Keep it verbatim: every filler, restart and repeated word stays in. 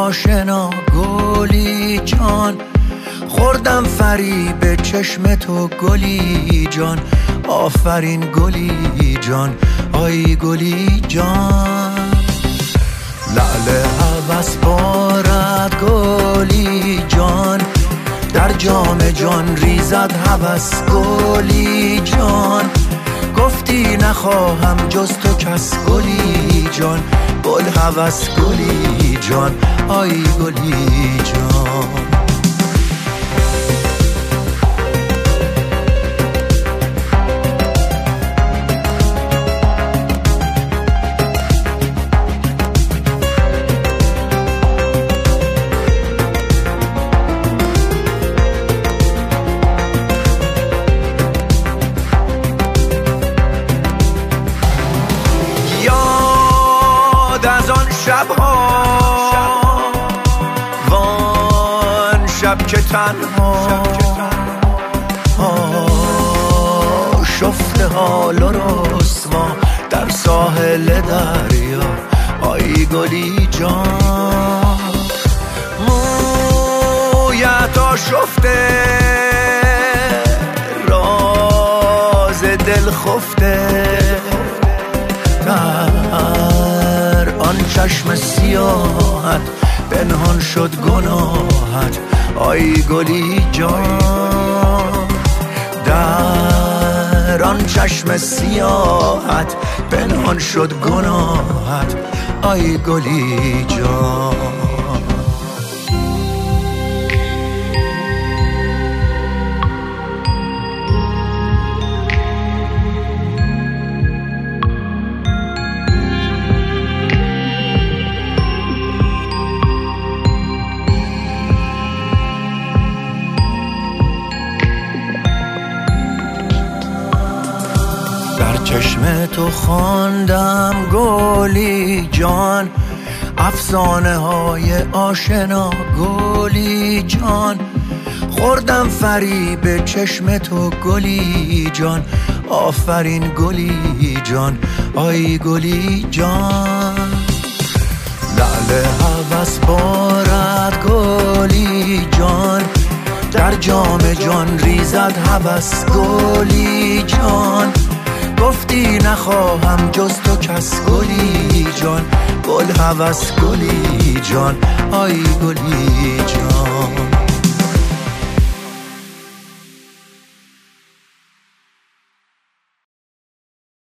آشنا گلی جان، خوردم فریب چشم تو گلی جان. آفرین گلی جان، آی گلی جان. لعل هوس بارد گلی جان، در جام جان ریزد هوس گلی جان. گفتی نخواهم جز تو کس گلی جان، گل هوس گلی جان، آی گلی جان. از آن شبها وان شب که تنها شفته حال و رسوا در ساحل دریا، آی گلی جان. مویت آشفته راز دل خفته، در آن چشم سیاحت پنهان شد گناهت، آی گلی جان. در آن چشم سیاحت پنهان شد گناهت، آی گلی جان. در چشم تو خواندم گلی جان، افسانه های آشنا گلی جان. خوردم فریب چشم تو گلی جان، آفرین گلی جان، آی گلی جان. لعل هوس بارد گلی جان، در جام جان ریزد هوس گلی جان. گفتی نخواهم جز تو کس گلی جان، گل هوس گلی جان، آی گلی جان.